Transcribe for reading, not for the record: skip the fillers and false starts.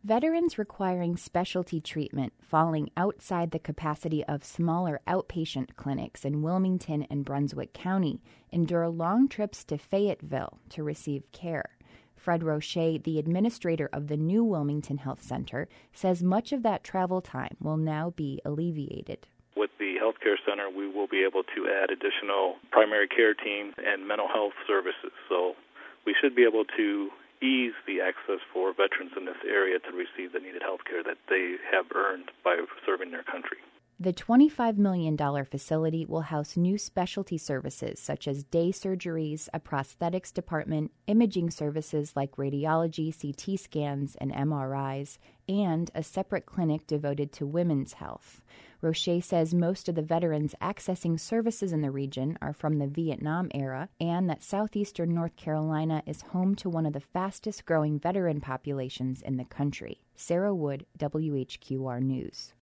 Veterans requiring specialty treatment falling outside the capacity of smaller outpatient clinics in Wilmington and Brunswick County endure long trips to Fayetteville to receive care. Fred Roche, the administrator of the new Wilmington Health Center, says much of that travel time will now be alleviated. With the healthcare center, we will be able to add additional primary care teams and mental health services. So we should be able to ease the access for veterans in this area to receive the needed health care that they have earned by serving their country. The $25 million facility will house new specialty services such as day surgeries, a prosthetics department, imaging services like radiology, CT scans, and MRIs, and a separate clinic devoted to women's health. Roche says most of the veterans accessing services in the region are from the Vietnam era and that southeastern North Carolina is home to one of the fastest growing veteran populations in the country. Sarah Wood, WHQR News.